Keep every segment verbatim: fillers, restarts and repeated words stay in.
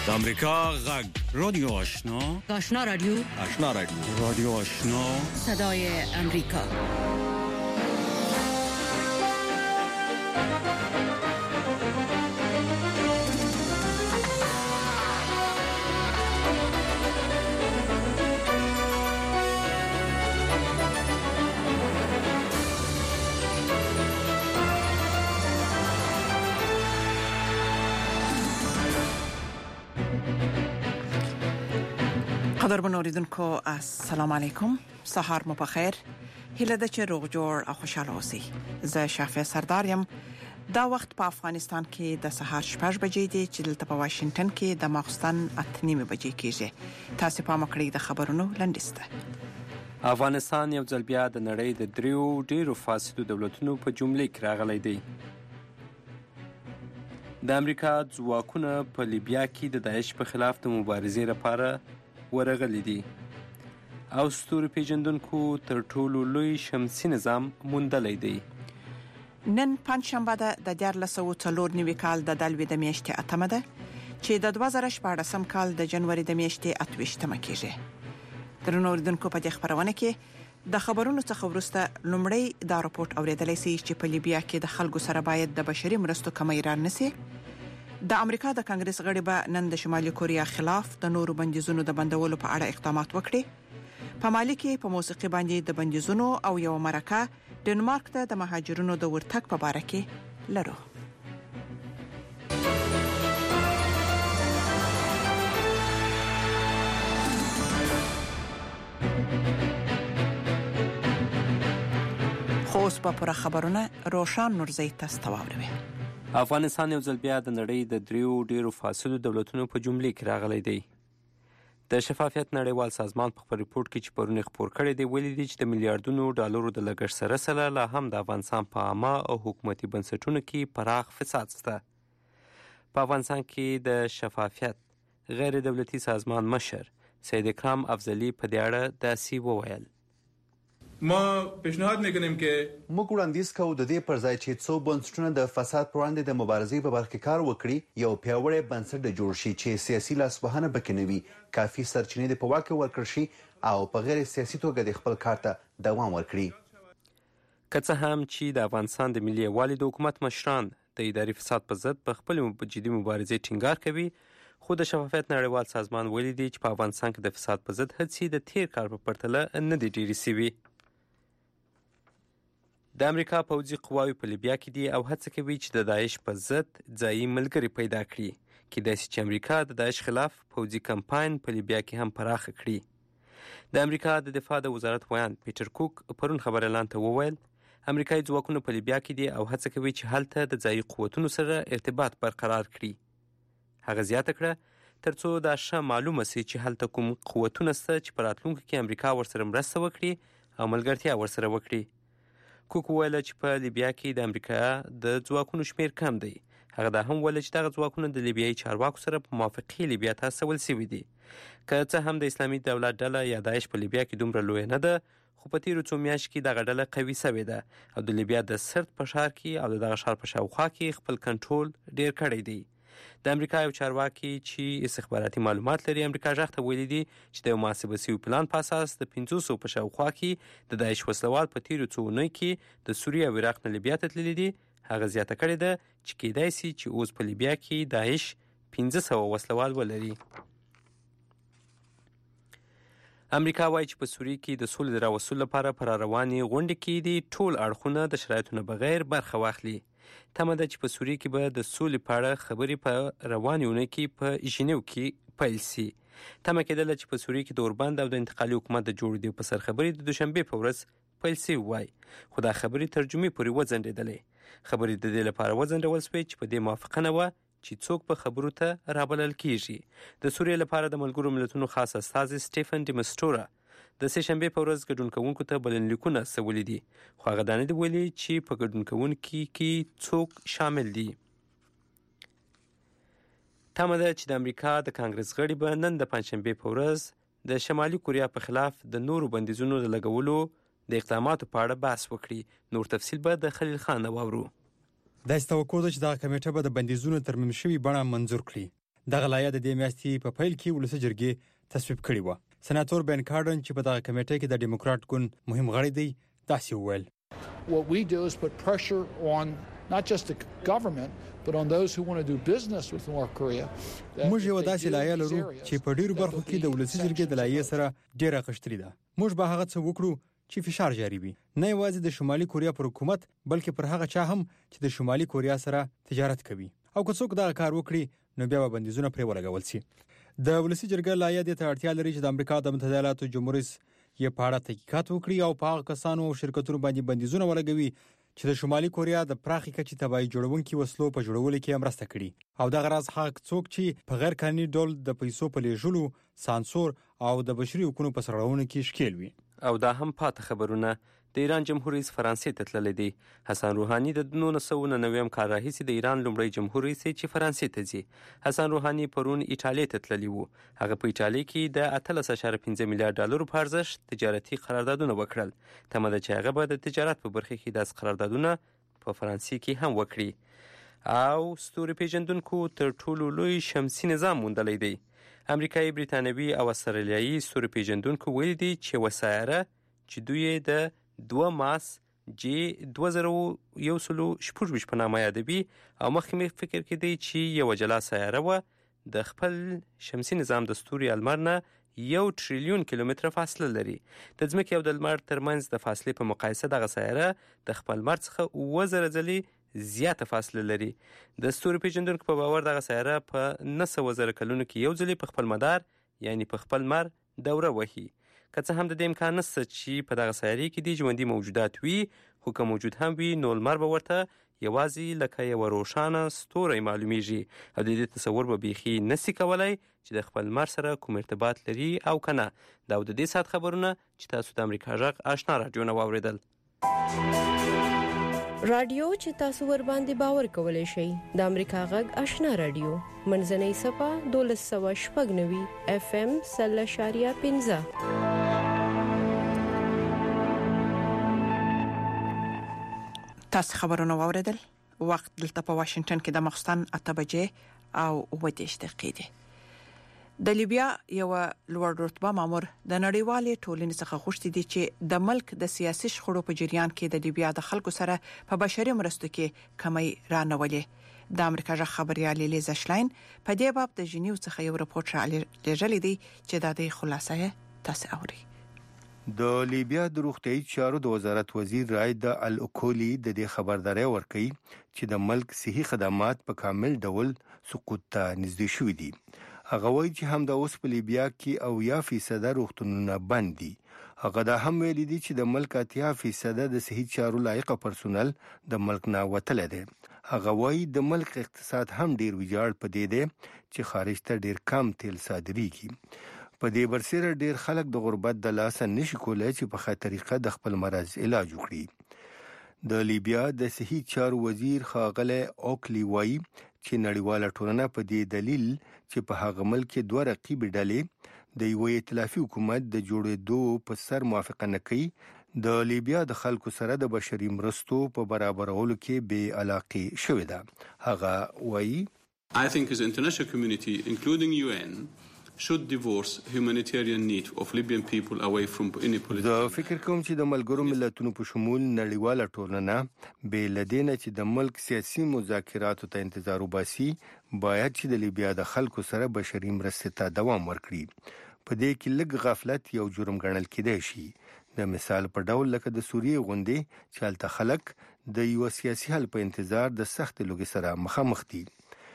د امریکا غږ رادیو آشنا آشنا رادیو آشنا رادیو رادیو آشنا صدای امریکا. قدرمن اوریدونکو السلام علیکم، سهار مو بخیر. هیله ده چې روغ جوړ او خوشاله اوسئ. زه شافع سردار یم. دا وخت په افغانستان کې د سهار شپږ بجې دي چې دلته په واشنگټن کې د ماخستن اته نیمه بجې کېږي. تاسو په مکړی د خبرونو لنډیسته. افغانستان یو ځل بیا د نړۍ د دریو ډیرو فاسدو دولتونو په جملې کې راغلی دی. د امریکا ځواکونه په لیبیا کې د داعش په خلاف د مبارزې لپاره ورغلي دي او ستوري پیژندونکو تر ټولو لوی شمسي نظام موندلی دی. نن پنځشنبه ده د دیارلس سوه څلور نوي کال د دلوي د میاشتې اتمه ده چې د دوه زره شپاړسم کال د جنوري د میاشتې اته ویشتمه کېږي. درنو اوریدونکو په دې خبرونه کې د خبرونو څخه وروسته لومړی دا راپورټ اوریدلی سي چې په لیبیا کې د خلکو سره باید د بشري مرستو کمی رانسي. د امریکا د کانګرس غړي به نن د شمالي کوریا خلاف د نورو بندیزونو د بندولو په اړه اقدامات وکړي. په مالي کې په موسیقي باندې د بندیزونو او یو مرکه ډنمارک ته د مهاجرونو د ورتګ په اړه کې لرو. خو اوس په پوره خبرونه روشان نورزی تاسو ته واوروي. افغانستان یو ځل بیا د نړۍ د دریو ډیرو فاسدو دولتونو په جملې کې راغلی دی. د شفافیت نړیوال سازمان په خپل ریپورت کې چې پرون خپور کړی دی ویلي دي چې د میلیارډونو ډالرو د لګښت سره سره لا هم د افغانستان په عامه او حکومتي بنسټونو کې پراخ فساد شته. په افغانستان کې د شفافیت غیر دولتي سازمان مشر سید اکرام افضلی په دې اړه داسې وویل. ما پیشنهاد میکنیم که موږ وړاندیز کوو د دې پر ځای چې څو بنسټونه د فساد پر وړاندې د مبارزې په برخه کې کار وکړي، یو پیاوړی بنسټ د جوړ شي چې سیاسي لاسوهنه پکې نه وي، کافي سرچینې د په واک کې ورکړل شي او په غیر سیاسي توګه د خپل کار ته دوام ورکړي. که څه هم چې د افغانستان د ملي یووالي د حکومت مشران د اداري فساد په ضد په خپل جدي مبارزې ټینګار کوي، خو د شفافیت نړیوال سازمان ویلي دی چې په افغانستان کې د فساد په ضد هڅې د تیر کال په پرتله نه دي ډېرې شوي. د امریکا پوځي قواوې په لیبیا کې دي او هڅه کوي چې د داعش په ضد ځایي ملګري پیدا کړي، کېدای شي چې امریکا د داعش خلاف پوځي کمپاین په لیبیا کې هم پراخه کړي. د امریکا د دفاع د وزارت ویان پیټر کوک پرون خبر اعلان ته وویل امریکایي ځواکونه په لیبیا کې دي او هڅه کوي چې هلته د ځایي قوتونو سره ارتباط برقرار کړي. هغه زیاته کړه ترڅو دا ښه معلومه سي چې هلته کوم قوتونه شته چې په راتلونکي کې امریکا ورسره مرسته وکړي او ملګرتیا ورسره وکړي. کوک ویل چې په لیبیا کې د امریکا د ځواکونو شمیر کم دی. هغه دا هم ویل چې دغه ځواکونه د لیبیایي چارواکو سره په موافقې لیبیا ته استول شوي دي. که څه هم د اسلامي دولت ډله یا داعش په لیبیا کې دومره لویه نه ده، خو په تیرو څو میاشتو کې دغه ډله قوي شوې ده او د لیبیا د سرت په ښار کې او د دغه ښار په شاوخوا کې خپل کنټرول ډیر کړی دی. د امریکا یو چارواکي چې استخباراتي معلومات لري امریکا غږ ته ویلي دي چې د یو محاسبه شوي پلان په اساس د پنځه سوه په شاوخوا کې د داعش وسلوال په تیرو څو اونیو کې د سوریې او عراق نه لیبیا ته تللي دي. هغه زیاته کړې ده چې کېدای شي چې اوس په لیبیا کې داعش پنځه سوه وسلوال ولري. امریکا وایي چې په سوریې کې د سولې د راوستلو لپاره په راروانې غونډې کې دي ټول اړخونه د شرایطو نه بغیر برخه واخلي. تمه ده چې په سوریې کې به د سولې په اړه خبرې په روانې اونۍ کې په ژنیو کې پیل شي. تمه کېدله چې په سوریې کې د اوربند او د انتقالي حکومت د جوړېدو په سر خبرې د دوشنبې په ورځ پیل شوي وای، خو دا خبرې ترجمې پورې وځنډېدلې. خبرې د دې لپاره وځنډول شوې چې په دې موافقه نه وه چې څوک په خبرو ته رابلل کېږي. د سوریې لپاره د ملګرو ملتونو خاص استازی سټیفن ډیمسټورا د سه شنبې په ورځ ګډون کوونکو ته بلنلیکونه استولي دي، خو هغه دا نه دي ویلي چې په ګډون کوونکي کې څوک شامل دي. تمه ده چې د امریکا د کانګرس غړي به نن د پنځشنبې په ورځ د شمالي کوریا په خلاف د نورو بندیزونو د لګولو د اقداماتو په اړه بحث وکړي. نور تفصیل به د خلیل خان واورو. د توقع ده چې دا کمیټه به د بندیزونو ترمیم شوی بڼه منظور کړي. دغه لایحه د دې میاشتې په پیل کې ولسي جرګې تصویب کړې وه. سناتور بن کارډن چې په دغه کمیټه کې د ډیموکرات ګوند مهم غړی دی داسې وویل. What we do is put pressure on not just the government but on those who want to do business with North Korea. موږ یو داسې لایحه لرو چې په ډیرو برخو کې د ولسي جرګې د لایحې سره ډیره غښتلې ده. موږ به هغه څه وکړو چې فشار جاري وي، نه یوازې د شمالي کوریا پر حکومت بلکې پر هغه چا هم چې د شمالي کوریا سره تجارت کوي، او که څوک دغه کار وکړي نو بیا به بندیزونه پرې ولګول شي. د ولسي جرګې لایحه دې ته اړتیا لري چې د امریکا د متحده ایالاتو جمهور رئیس یې په اړه تحقیقات وکړي او په هغه کسانو او شرکتونو باندې بندیزونه ولګوي چې د شمالي کوریا د پراخې کچې تباهي جوړونکي وسلو په جوړولو کې مرسته کړي، او دغه راز هغه څوک چې په غیر قانوني ډول د پیسو په لیږلو، سانسور او د بشري حقوقو په سرغړونو کې ښکیل وي. او دا هم پاته خبرونه د ایران جمهور رئیس فرانسې ته تللی دی. حسن روحاني د نولس سوه نهه نوي کال راهیسې د ایران لومړی جمهور رئیس چې فرانسې ته ځي. حسن روحاني پرون ایټالیا ته تللی و. هغه په ایټالیا کې د اتلس اعشاریه پنځه میلیارډ ډالرو په ارزښت تجارتي قراردادونه وکړل. تمه ده چې هغه به د تجارت په برخه کې داسې قراردادونه په فرانسې کې هم وکړي. او ستوري پیژندونکو تر ټولو لوی شمسي نظام موندلی دی. امریکایي، برتانوي او استرالیایي ستوري پیژندونکو ویلي دي چې یوه سیاره چې دوی د دوه ماس جی دوه زره یو سلو شپږ ویشت په نامه یادوي، او مخکې مې فکر کېدی چې یوه جلا سیاره وه د خپل شمسي نظام د ستوري لمر نه یو تریلیون کیلومتره فاصله لري. د ځمکې او د لمر ترمنځ د فاصلې په مقایسه دغه سیاره د خپل لمر څخه اووه زره ځلې زیاته فاصله لري. د ستوري پیژندونکو په باور دغه سیاره په نه سوه زره کلونو کې یو ځلې په خپل مدار یعنی په خپل لمر دوره وهي. که څه هم د دې امکان نشته چې په دغه سیارې کې د ژوندي موجودات وي، خو که موجود هم وي نو لمر به ورته یوازې لکه یوه روښانه ستوری معلومیږي، او د دې تصور به بیخي نسي کولی چې د خپل لمر سره کوم ارتباط لري او که نه. دا د دې ساعت خبرونه چې تاسو د امریکا غږ آشنا راډیو نه واورېدل. رادیو چې تاسو ور باندې باور کولای شئ د امریکا غږ آشنا رادیو منځنۍ صفه دولس سوه شپږ نوي اف ام سل اشاریه پنځه. تاسو خبرونه واوریدل. وخت دلته په واشنگټن کې د ماخستن اته بجې او اووه دېرش دقیقې دي. د لیبیا یو لوړ رتبه مامور د نړیوالې ټولنې څخه غوښتي دي چې د ملک د سیاسي شخړو په جریان کې د لیبیا د خلکو سره په بشري مرستو کې کمی رانولي. د امریکا ژغ خبريال لیزا شلاین په دې باب د جنیو څخه یو راپور را لېږلی دی چې د دې خلاصه تاسو اوري. د لیبیا د روغتیايي چارو د وزارت وزیر راید الاوکولی د دې خبرداري ورکړي چې د ملک صحي خدمات په کامل ډول سقوط ته نږدې شوي دي. هغه وایي چې هم د اوس په لیبیا کې او یا فیصد روغتونونه بند دي. هغه دا هم ویلي دي چې د ملک اتیا فیصد د صحي چارو لایق پرسونل د ملک نه وتل دي. هغه وایي د ملک اقتصاد هم ډیر ویجاړ پدې دي چې خارج ته ډیر کم تیل صادريږي. په دې برسره ډیر خلک د غربت د لاسه نشي کولای چې په ښه طریقه د خپل مرض علاج وکړي. د لیبیا د صحي چارو وزیر ښاغلی اوکلی وایي چې نړیواله ټولنه په دې دلیل چې په هغه ملک کې دوه رقیب ډلې د یو ائتلافي حکومت د جوړېدو په سر موافقه نه کوي، د لیبیا د خلکو سره د بشري مرستو په برابرولو کې بې علاقه شوې ده. هغه وایي I think as international community including U N should divorce humanitarian need of Libyan people away from any political. زه فکر کوم چې د ملګرو ملتونو په شمول نړیواله ټولنه به لدینه چې د ملک سیاسي مذاکراتو ته انتظار وباسي، باید چې د لیبیا د خلکو سره بشري مرستې ته دوام ورکړي. په دې کې لږ غفلت یو جرم ګڼل کېدای شي. د مثال په ډول لکه د سوریې غوندې چې هلته خلک د یو سیاسي حل په انتظار د سخت لوګي سره مخامخ دي.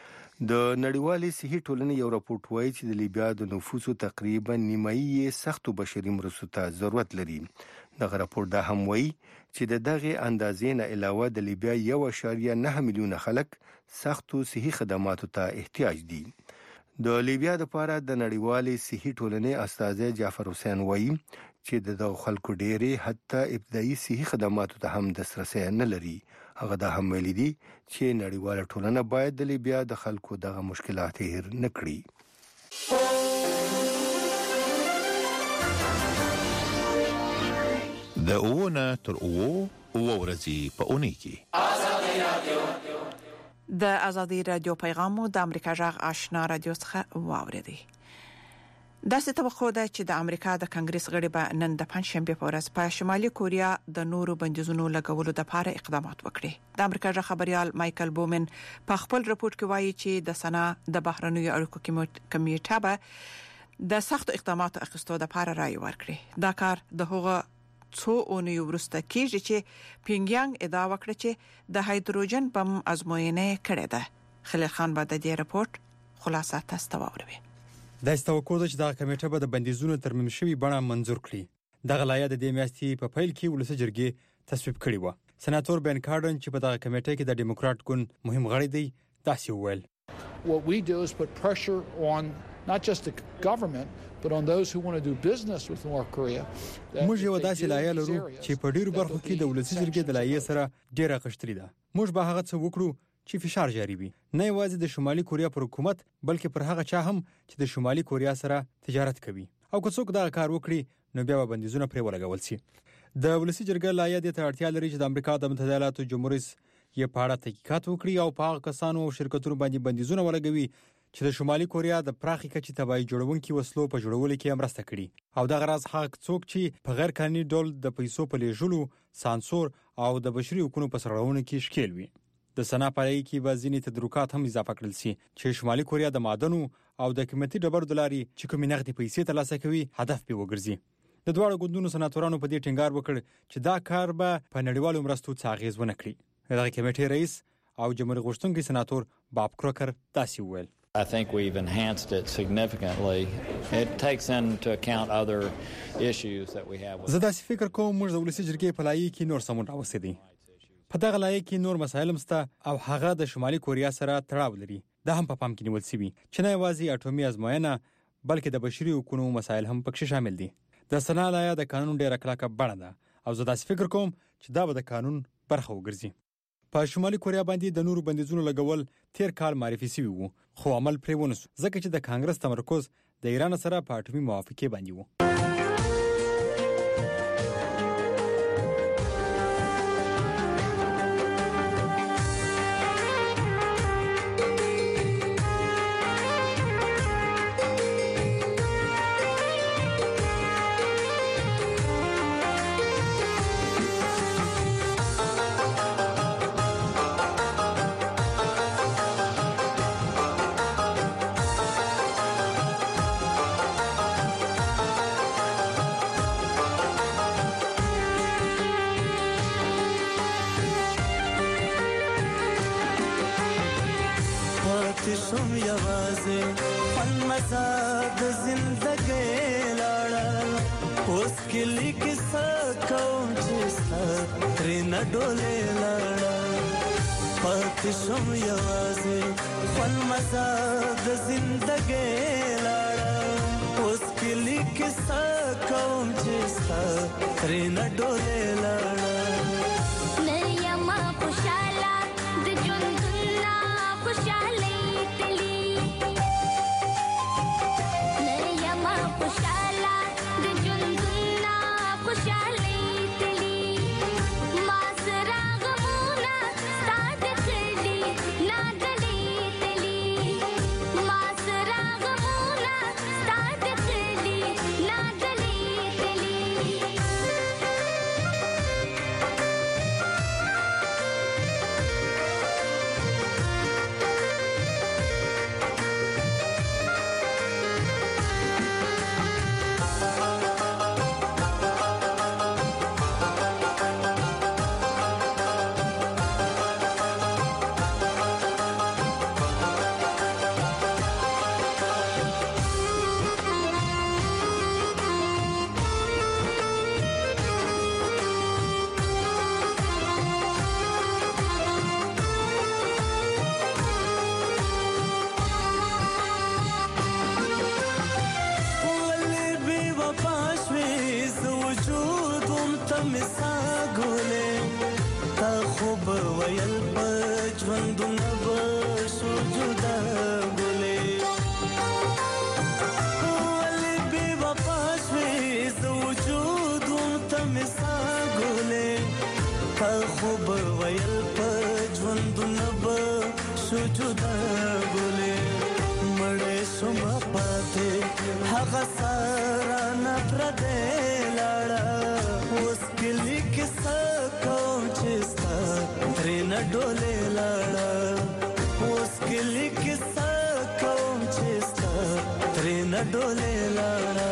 د نړیوالې صحي ټولنې یو راپورټ وایي چې د لیبیا د نفوسو تقریبا نیمایي یې سختو بشري مرستو ته ضرورت لري. دغه راپورټ دا هم وایي چې د دغه اندازې نه علاوه د لیبیا یو اشاریه نه میلیونه خلک سختو صحي خدماتو ته احتیاج دي. د لیبیا لپاره د نړیوالې صحي ټولنې استاذ جعفر حسین وایي چې د خلکو ډېرې حتی ابتدایي صحي خدماتو ته هم دسترسي نه لري. هغه دا هم ویلي دي چې نړیواله ټولنه باید د لیبیا د خلکو دغه مشکلات هیر نه کړي. د اوونه تر اوو اوو ورځې په اونۍ کې د ازادي رادیو پیغامو د امریکا جغ آشنا رادیو څخه واوریدي. د څه توقع ده چې د امریکا د کانګرس غړي به نن د پنځشنبه په ورځ په شمالي کوریا د نورو بندیزونو لګولو لپاره اقدامات وکړي. د امریکا جغ خبريال مايكل بومن په خپل رپورت کې وایي چې د سنا د بهرنیو اړیکو کمیټه به د سخت اقداماتو اخیستو لپاره رائے ورکړي. دا کار د هغه څو اونیو وروسته کېږي چې پینګیانګ ادعا وکړه چې د هایدروجن بم ازموینه کړې ده. خلیل خان به د دې رپورت خلاصه تاسو واوروي. د استوکو د چې د کمیټه به د بندیزونو ترمیم شوی بڼه منزور کړي. د غلایه د دې میاشتې په پیل کې ولسی جرګې تصویب کړی و. سناتور بن کارډن چې په دغه کمیټه کې د ډیموکرات ګوند مهم غړی دی تاسو وویل. What we do is put pressure on not just the government but on those who want to do business with North Korea. موږ یو داسې لایه لرو چې په ډیرو برخو کې د ولسی جرګې د لایې سره ډیره غشتري ده. موږ به هغه څه وکړو چې فشار جاری وي، نه یوازې د شمالي کوریا پر حکومت بلکې پر هغه چا هم چې د شمالي کوریا سره تجارت کوي. او که څوک دا کار وکړي نو بیا به بندیزونه پرې ولګول شي. د ولسی جرګې لایه د اړتیا لري چې د امریکا د متحده ایالاتو جمهوریت یې په اړه تحقیقات وکړي او په هغه کسانو او شرکتونو باندې بندیزونه ولګوي چې د شمالي کوریا د پراخي کچې تبعی جوړونکو وسلو په جوړولو کې مرسته کړي. او د غراز حق څوک چې په غیر قانوني ډول د پیسو په لیږلو، سانسور او د بشري حقوقو په سرغړونو کې شکیل وي. د سنا پای کې وزینې تدارکات هم اضافه کړل شي چې شمالي کوریا د معدنو او د قیمتي ډبرو دلاري چې کومې نغدي پیسې ترلاسه کوي هدف به وګرځي. د دواړو ګوندونو سناتورانو په دې ټینګار وکړ چې دا کار به په نړیوالو مرستو څه اغیز ونه کړي. دغه کمیټې رئیس او جمهوریت غوښتونکي سناتور باب کروکر تاسو وویل. I think we've enhanced it significantly. It takes into account other issues that we have. زه داسې فکر کوم موږ د ولسی جرګې په لایې کې نور سمون راوستي دي. په دغه لایې کې نور مسایل مسته او هغه د شمالي کوریا سره تړاو لري. دا هم په پام کې نیول شوی چې نه یوازې اټومي ازموینه بلکې د بشري حقوقو مسایل هم پکې شامل دي. د سنا لایه د قانون ډیره کلکه بڼه ده او زه داسې فکر کوم چې دا به د قانون برخه وګرځي. په شمالي کوریا باندې د نورو بندیزونو لګول تیر کال معرفي شوی وو خو عمل پرې ونه شو ځکه چې د کانګرس تمرکز د ایران سره په اټومي موافقه باندې وو. شم یوازې فن مزاد زندګۍ لاړه اوس کلی کیسه کوم چې ستا ترې نه ډولې لاړه پاتې شم یوازې فن مزاد زندګۍ لاړه اوس کلی کیسه کوم چې ستا ترې نه ډولې لاړه شو جدا ګلې مړې شم پاتې هغه سارا نه پردې لاړه اوس کلی کیسه کوم چې ستا ترې نه ډولې لاړه اوس کلی کیسه کوم چې ستا ترې نه ډولې لاړه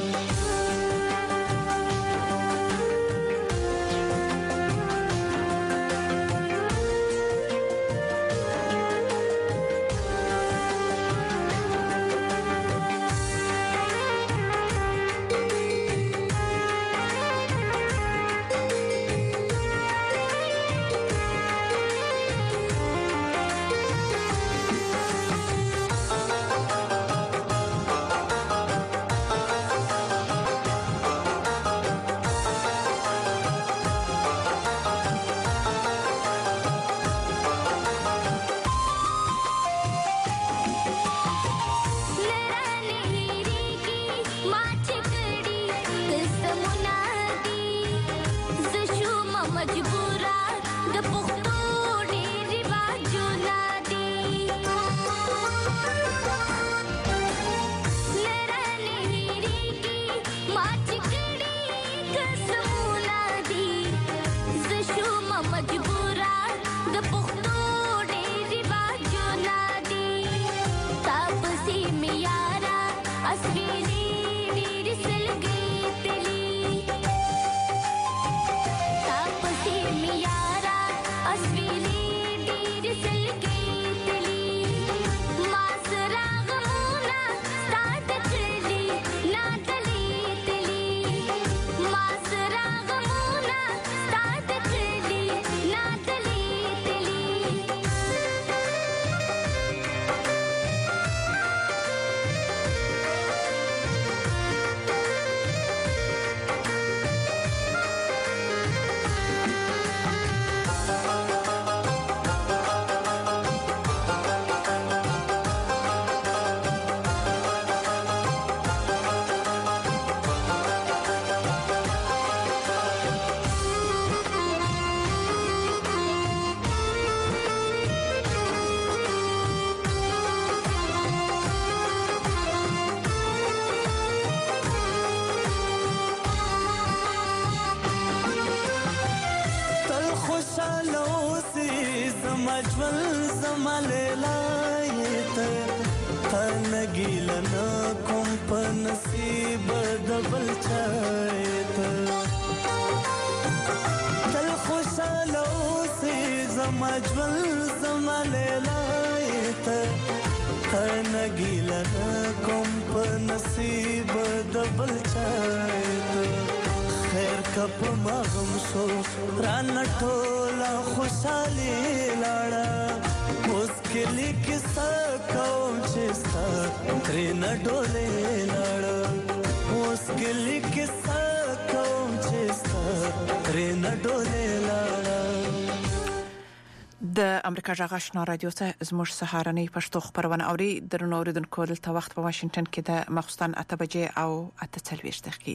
د امریکا جغ آشنا رادیو ته زموږ سهارنۍ پښتو خبرونه اوري درنو اوریدونکو دلته وخت په واشنگټن کې د مخصوصن اته بجې او اته څلوېښت دقیقې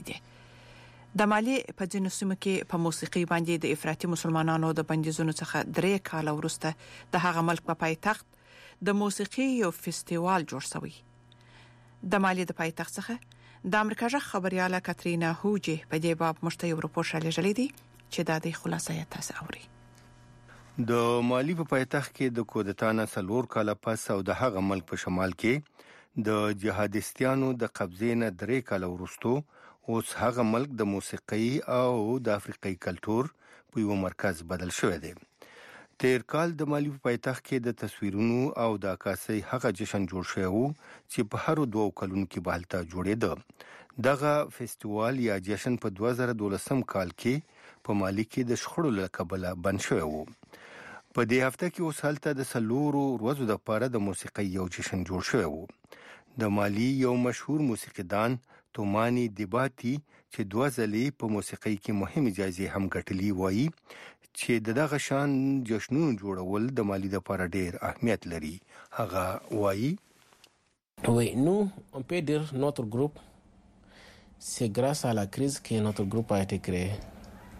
دي د مالی په ځینو سیمو کې په موسیقي باندې د افراطي مسلمانانو د بندیزونو څخه درې کال وروسته د هغه ملک په پایتخت د موسیقي یو فستیوال جوړ شوی د مالی د پایتخت څخه د امریکا جغ خبرياله کاترینا هوجي په دې باب مشته یو رپورټ شالې دي چې د دې خلاصه یې تاسو اوري د مالی په پایتخت کې د کودتا نه څلور کاله پس او د هغه ملک په شمال کې د جهادستانو د قبضې نه درې کاله وروسته اوس هغه ملک د موسیقي او د افریقایي کلچر په یو مرکز بدل شوی دی. تیر کال د مالی په پایتخت کې د تصویرونو او د عکاسۍ هغه جشن جوړ شوی وو چې په هر دوه کلونو کې بهلته جوړېده. دغه فستیوال یا جشن په دوه زره دولسم کال کې په مالی کې د شخړو له کبله بند شوی وو. په دې هفته کې اوس هلته د سلورو ورځو د پاره د موسیقۍ یو جشن جوړ شوی وو. د مالی یو مشهور موسیقیدان تومانی دیباتی چې دوه ځلې په موسیقۍ کې مهمه جایزه هم ګټلې وایي چې دغه شان جشنونو جوړول د مالی د لپاره ډېر اهمیت لري. هغه وایي Oui, nous, on peut dire notre groupe, c'est grâce à la crise que notre groupe a été créé.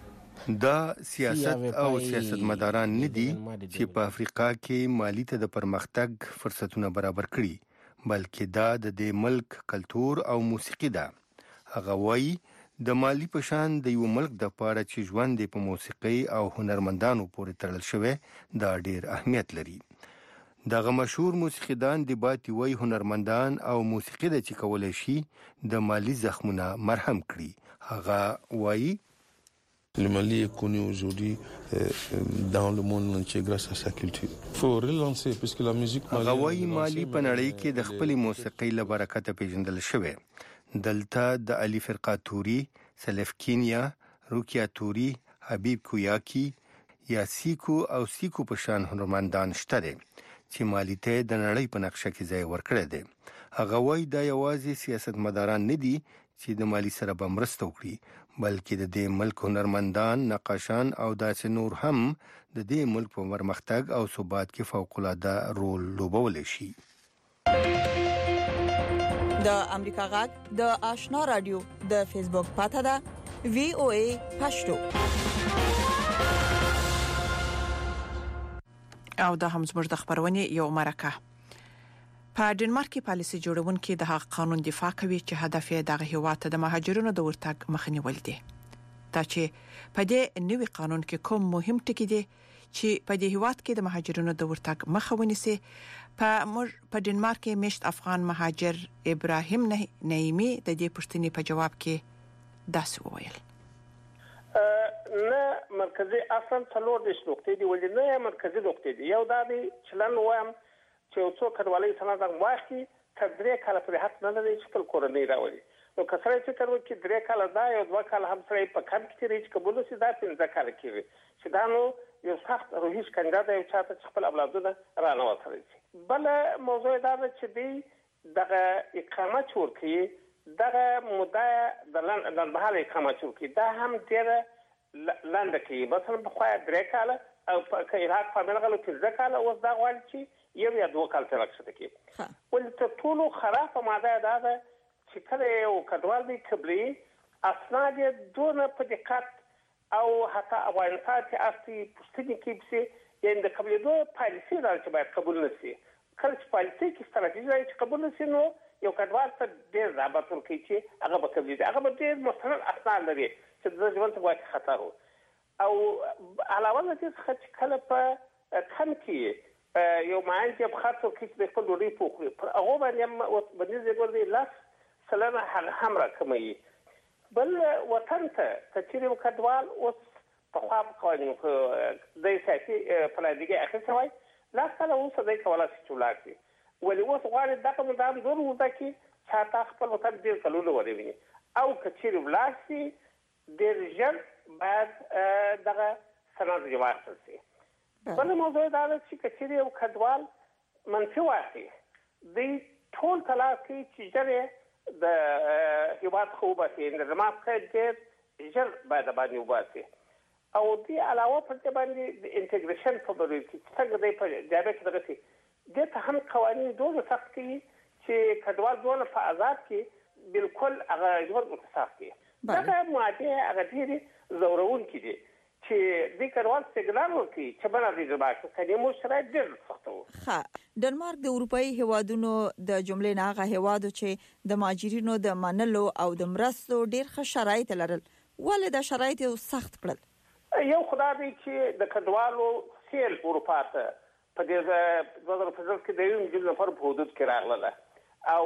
دا سیاست او سیاستمداران نه دي چې په افریقا کې مالی ته د پرمختګ فرصتونه برابر کړي، بلکې دا د دې ملک کلتور او موسیقي ده. هغه وایي د مالی په شان د یو ملک د پاره چې ژوند په موسیقي او هنرمندانو پورې تړل شوی دا ډیر اهمیت لري. دغه مشهور موسیقیدان د باتی وای هنرمندان او موسیقي د چې کولای شي د مالی زخمونه مرهم کړي. هغه وایي Le Mali est connu aujourd'hui euh, dans le monde entier grâce à sa culture. Il faut relancer puisque la musique malienne. هغه وایي مالی په نړۍ کې د خپل موسیقي له برکته پیژندل شوی. دلته د علي فرقاتوري، سلف کینیا، روکیا توري، حبیب کویاکی، یا سیکو او سیکو په شان هنرمندان شته دي چې مالی ته د نړۍ په نقشه کې ځای ورکړی دی. هغه وایي دا یوازې سیاستمداران نه دي چې د مالی سره به مرسته وکړي، بلکې د دې ملک هنرمندان، نقاشان او داسې نور هم د دې ملک په پرمختګ او ثبات کې فوق‌العاده رول لوبولی شي. د امریکا غږ د آشنا رادیو د فیسبوک پاته ده وی او ای پښتو. او دا هم زموږ د خبرونې یو مرکه. په ډنمارک کې پالیسي جوړونکي د هغه قانون دفاع کوي چې هدف یې د هیواد د مهاجرونو د ورتګ مخنیول دي. دا چې په دې نوي قانون کې کوم مهم ټکي دي چې په دې هیواد کې د مهاجرونو د ورتګ مخه ونیسي. په موږ په ډنمارک کې مشت افغان مهاجر ابراهیم نعیمی د دې پوښتنې په جواب کې داسې وویل: نه مرکزی اصل څلور د نقطې دی ولې نه مرکزی نقطې دی. یو دا دی چې لن وایم چې یو څوک کډوالۍ سند واخلي تر درې کاله پورې حق نه لري چې خپل کورنۍ راوړي. نو که سره فکر وکړي درې کاله دا یو دوه کاله هم سره په کم کې تیری چې قبول شي دا پنځه کاله کېږي چې دا نو یو سخت روحي ښکنځا ده چې چاته خپل اولادونه رانه وتړي. بل موضوع دا ده چې دی دغه اقامت ورکړي، دغه مدعا د لنډمهاله اقامت ورکړي، دا هم ډېره لنډه کوي. مثلا پخوا درې کاله او په عراق په بلغلو پنځه کاله، اوس دا غواړي چې یو یا دوه کال تر راکښته کړي. ولې تر ټولو خرابه ماده دا ده چې کله یو کډوال دی قبلي اسناد یې دونه په دقت او حتی افغانستان کې اصلي پوښتنې کوي چې یعنې د قبلېدو پالیسي لري چې باید قبول نه شي. کله چې پالیسي کې ستراتیژي لري چې قبول نه شي نو یو کډوال ته ډېر ضابط ورکوي چې هغه به قبلېږي. هغه به ډېر مستند اسناد لري چې د ژوند ته ګواکې خطر و. او علاوه له دې څخه چې کله په کم کې یو معین چې په خاطر کې د خپل ډوډۍ پوخړي پر هغه باندې هم باندې زګور دی لاس سلامه هم راکمي. بل وطن ته کچېرې وکړوال اوس په خوا قوانینو کې د سیاسي پلانګي اخیستل وای لاس کله اوس د کولای شي چولاکي ولې اوس غواړي دغه مدام دور وځي چې چاته خپل وطن ډیر کلونه ورېوي او کچېرې ولاسي ډیر ژر باید دغه سند جواب شي. بل موضوع دا ده چې کچېرې یو کډوال منفي واقعي دی ټول طلاق کوي چې ژر د هیواد خو وباسي د زما څخه ډېر ژر باید باندې وباسي. او دې علاوه پر دې باندې د انټیګریشن په برخه کې څنګه دی په جابه کې دغه دې ته هم قوانین دوه سخت کوي چې کډوال دونه په آزاد کې بالکل هغه ژوند متصاف کوي. دغه ماده هغه ډېرې زورون کې دي چې د کډوال سیګنال ورکړي چې بل دې زباک کني مو شرایط ډېر سخت وو. ها ډنمارک د اروپאי هوادونو د جملې نه هغه هوادو چې د ماجرینو د منلو او د مرستو ډېر ښه شرایط لرل، ولې د شرایط سخت کړل؟ یو خدای دې چې د کډوالو سیل اروپا ته په دې د دوه هزار کې د یو مليون نفر په حدود کې راغله او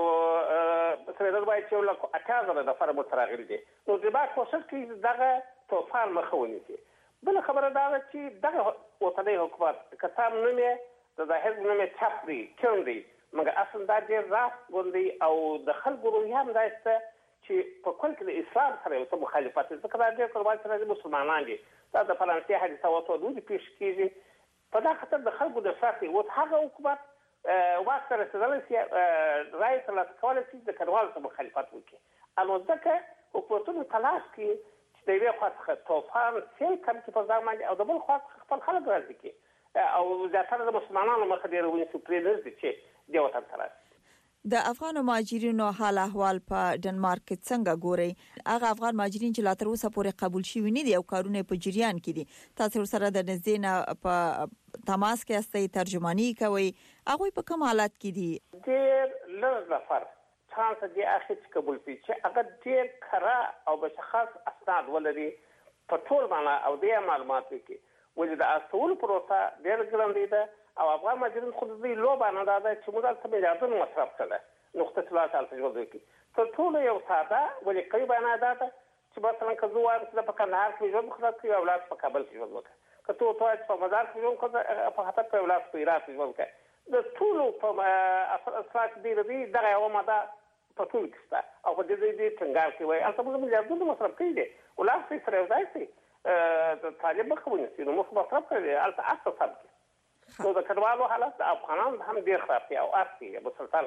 سره د وای چې له اته زره نفر متراغلي دي. نو د با کوشش کوي دغه توفان مخاوني دي. بل خبره دا ده چې دغه وطني حکومت کتاب نه مې د ظاهر نه مې چاپ دی کوم دی مګر اصل دا ډېر راس غوندي او د خلکو روحي هم داسته چې په کل کې د اسلام سره یو څه مخالفت ځکه دا ډېر قربان سره مسلمانان دي. دا د فرانسې حدیث او ته دوی پیش کیږي په دا خاطر د خلکو د ساتي او هغه حکومت وخت سره ستدل سي راي تل کولای شي د کډوالو سره مخالفت وکړي. انو ځکه حکومتونو تلاش کوي چې د یو خاص توفان سیل کم کې په ځای باندې او د بل خاص خپل خلک راځي کې او ځکه د مسلمانانو مخ ډیر ونی سپریډرز دي چې دی وطن سره. د افغان مهاجرینو حال احوال په ډنمارک کې څنګه ګوري؟ هغه افغان مهاجرین چې لا تر اوسه پورې قبول شوي نه دي او کارونه په جریان کې دي، تاسو سره د نږدې نه په تماس کې استئ ترجمانی کوي، هغه په کوم حالت کې دي؟ ډېر لږ نفر چانس دی اخی چې قبول شي چې هغه ډېر کرا او مشخص اسناد ولري په ټول معنا او د معلومات کې ولې د اصول پروسه ډېر ګران ده او افغان مهاجرین خود دې لوبه نه ده چې موږ ته میلیارډونه مصرف کړه نقطه ثلاثه الف جوړ وکړي ته ټول یو ساده ولې قریبا نه ده چې مثلا که زه وایم چې په کندهار کې ژوند خلاص کړي او اولاد په کابل کې ژوند وکړي که ته ته په مزار کې ژوند کړي په خاطر په اولاد په هرات کې ژوند کړي د ټول په اساس دې دې دغه یو ماده په ټول کې ستا او په دې دې څنګه کې وای البته موږ میلیارډونه مصرف کړي دي اولاد یې سره ځای سي د طالب خبرونه چې نو موږ مصرف کړي البته اساس ثابت نو د کډوالو حالت د افغانان هم ډیر خراب دي او ارتي مسلسل.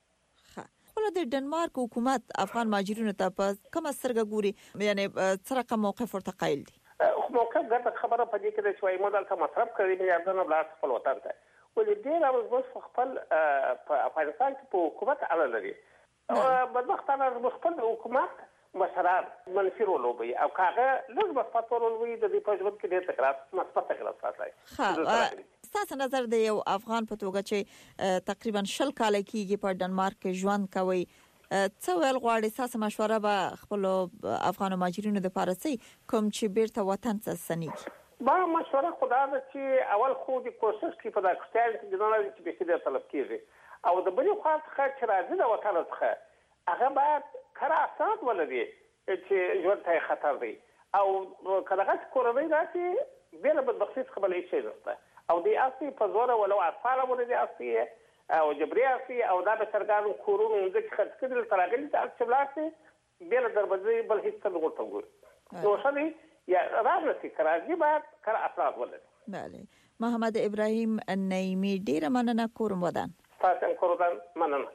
خو د ډنمارک حکومت افغان مهاجرینو ته په کومه سترګه ګوري، یعنی څه رقم موقف ورته قایل دي؟ خو موقف ګټه خبره په دې کې ده چې وايي موږ دلته مصرف کړی میلیارډونه بلار خپل وطن ته ولې ډیر اوس خپل په افغانستان کې په حکومت اړه لري او بدبختانه خپل حکومت مشران منفي رول وبي او کاغه لږ مثبت رول وي د دې په ژوند کې ډېر تکرار مثبت تکرار ساتي. ستاسو نظر د یو افغان په توګه چې تقریبا شل کال کېږي په ډنمارک کې ژوند کوي، څه ویل غواړي؟ تاسو مشوره به خپل افغان مهاجرینو د پارسي کوم چې بیرته وطن ته ستنیږي؟ با مشوره خدای ده چې اول خو د کوشش کې په داستان کې د نړۍ چې به څه طلب کیږي او د بلې خوا څخه چې راځي د وطن څخه هغه باید کړه اساس ولري چې ژوند ته خطر دی او کله چې کورنۍ راشي بل بدبختی څخه بل هیڅ نشته او دی اصلي په زور ولو اطفال ولري اصلي او جبري اصلي او دا به سرګانو کورونو د خرڅ کېدل ترغلي ته اکچبلاسي بل دروازې بل هیڅ څه نه ورته ګوري نو شدي یا راځي کراځي باید کړه اساس ولري. بله محمد ابراهیم نعیمی ډیر مننه کوم ودان تاسو کوم مننه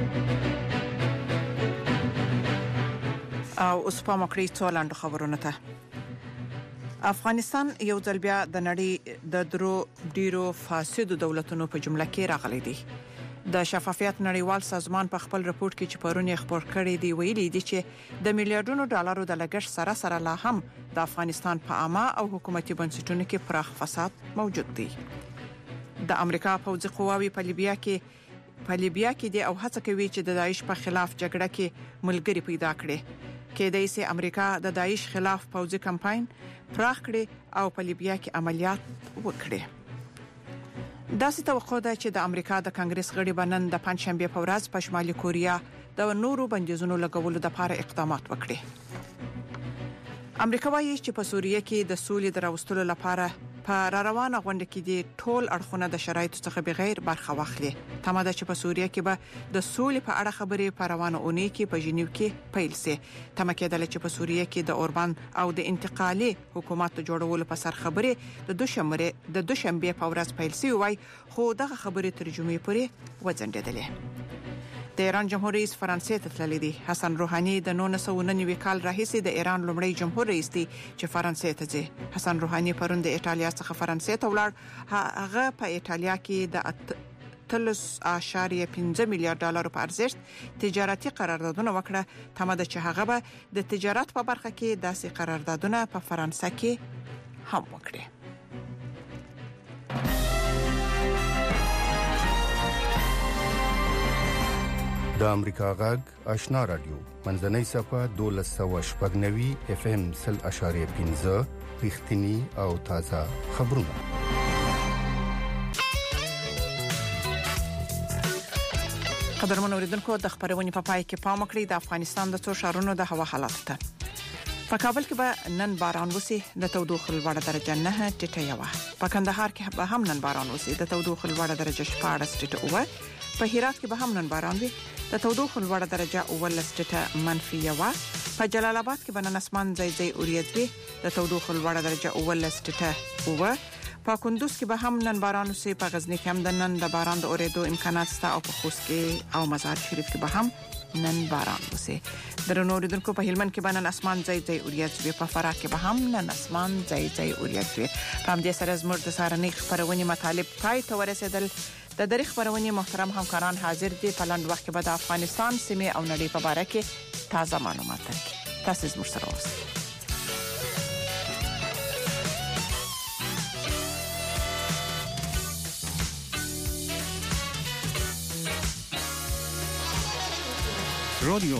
او اوس په مکرې څولاند خبرونه ته. افغانستان یو ځل بیا د نړۍ د درو ډیرو فاسدو دولتونو په جمله کې راغلی دی. د شفافیت نړیوال سازمان په خپل رپورت کې چې پرونی خبر کړی دی ویلي دی چې د میلیارډونو ډالرو د لګښت سره سره لا هم د افغانستان په عامه او حکومتي بنسټونو کې پراخ فساد موجود دی. د امریکا پوځي قواوی په لیبیا کې په لیبیا کې دی او هڅه کوي چې د داعش په خلاف جګړه کې ملګری پیدا کړي. کېدای شي امریکا د داعش خلاف پوځي کمپاین پراخ کړي او په لیبیا کې عملیات وکړي. داسې توقع ده چې د امریکا د کانګرس غړي بنن د پنځشنبه په ورځ په شمالي کوریا د نورو بندیزونو لګولو لپاره اقدامات وکړي. امریکا وايي چې په سوریه کې د سولې دراوستلو لپاره په را روانه غونډه کې د ټول اړخونه د شرایطو څخه بغیر برخه واخلي. تماده چې په سوریه کې به د سولې په اړه خبرې په روانه اونۍ کې په ژنیو کې پیل سي. تمه کېدل چې په سوریه کې د اوربان او د انتقالي حکومت جوړولو په سر خبرې د دوشنبه د دوشنبه په ورځ پیل سي وای خو دغه خبرې ترجمه پورې وځنډېدلې. د ایران جمهور رئیس فرانسې ته تللی دی. حسن روحاني د نولس سوه نوي کال راهیسې د ایران لومړی جمهور رئیس دی چې فرانسې ته ځي. حسن روحاني پرون د ایتالیا څخه فرانسې ته ولاړ. هغه په ایتالیا کې د ثلاث اعشاریه پنځه میلیارډ ډالر په ارزښت تجارتي قراردادونه وکړه. تمه ده چې هغه به د تجارت په برخه کې داسې قراردادونه په فرانسه کې هم وکړي. د امریکا غږ آشنا رادیو منځنۍ صفه دولس سوه شپږ نوي اف ام سل اشاریه پنځه رښتینی او تازه خبرونه. قدرمن اوریدونکو د خبرونې په پای کې پام وکړئ د افغانستان د څو شهرونو د هوا حالات ته. په کابل کې به نن باران وسي د تودوخه لوړه درجه نه ټیټه یوه. په کندهار کې به هم نن باران وسي د تودوخه لوړه درجه شپاړس ټیټه اوه. په هرات کې به هم نن باران وي د تودوخه لوړه درجه اوولس ټیټه منفي یوه. په جلال آباد کې به نن اسمان ځای ځای اوریځ وي د تودوخه لوړه درجه اوولس ټیټه اوه. په کندوز کې به هم نن باران وسي. په غزنی کې هم د نن د باران د اورېدو امکانات شته او په خوست کې او مزار شریف کې به هم نن باران وسي. درنو اوریدونکو په هلمند کې به نن اسمان ځای ځای اوریځ وي. په فراه کې به هم نن اسمان ځای ځای اوریځ وي. په همدې سره زموږ د سارنۍ خبرونې مطالب پای ته ورسېدل. د دری خبرونه محترم همکاران حاضر دي په لاند وخت کې به د افغانستان سیمه او نړۍ په اړه کې تازه معلومات درکړي. تاسو زموږ سره اوسئ. رادیو